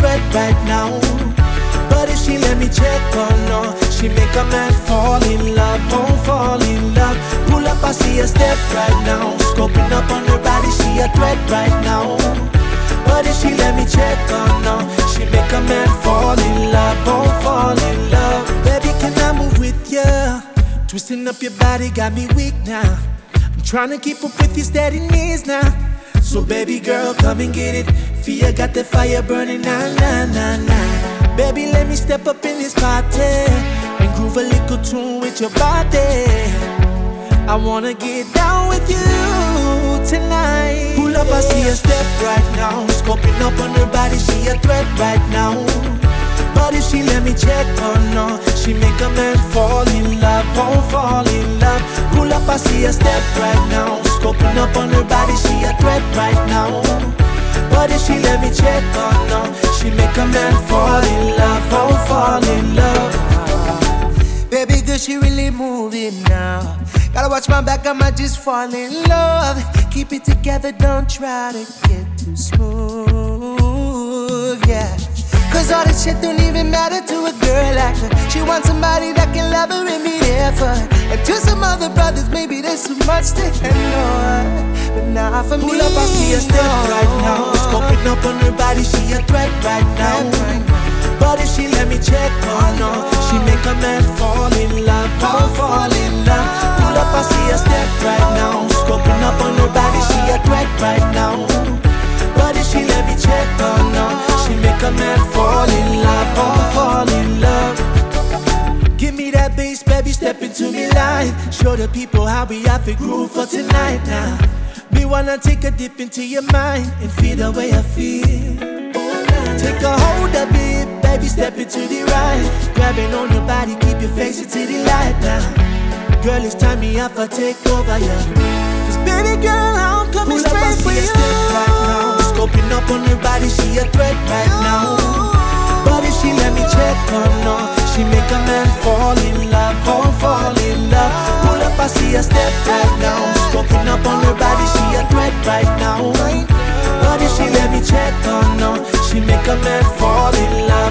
threat right now. But if she let me check, oh no, she make a man fall in love, won't fall in love. Pull up, I see her step right now. Scoping up on her body, she a threat right now. But if she let me check, oh no, she make a man fall in love, won't fall in love. Baby, can I move with ya? Twisting up your body got me weak now. I'm trying to keep up with your steady knees now. So baby girl, come and get it. Fia got the fire burning, nah, nah, nah, nah. Baby, let me step up in this party and groove a little tune with your body. I wanna get down with you tonight. Pull up, I see her step right now. Scoping up on her body, she a threat right now. But if she let me check, oh no, she make a man fall in love, won't fall in love. Pull up, I see her step right now. Scoping up on her body, she a threat right now. But if she let me check, oh no, she make a man fall in love, won't fall in love. Baby girl, she really moving now. Gotta watch my back, I might just fall in love. Keep it together, don't try to get too smooth, yeah. Cause all this shit don't even matter to a girl like her. She wants somebody that can love her and be there for her. And to some other brothers, maybe there's so much to handle, but not for me. Pull up, I see her step right now. Scoping up on her body, she a threat right now. But if she let me check, oh no, she make a man fall in love, won't fall in love. Pull up, I see her step right now. Scoping up on her body, she a threat right now. But if she let me check, oh no, she make a man fall in love, won't fall in love. Give me that bass, baby, step into me line. Show the people how we have to groove for tonight now. Me wanna take a dip into your mind and feel the way I feel. Take a hold of it, baby, step into the right. Grabbing on your body, keep your face into the light now. Girl, it's time me up, I take over, yeah. Cause baby girl, I'm coming straight for you. Right now. Scoping up on her body, she a threat right now. But if she let me check, oh no, she make a man fall in love, won't fall in love. Pull up, I see her step right now. Scoping up on her body, she a threat right now. But if she let me check, oh no, she make a man fall in love.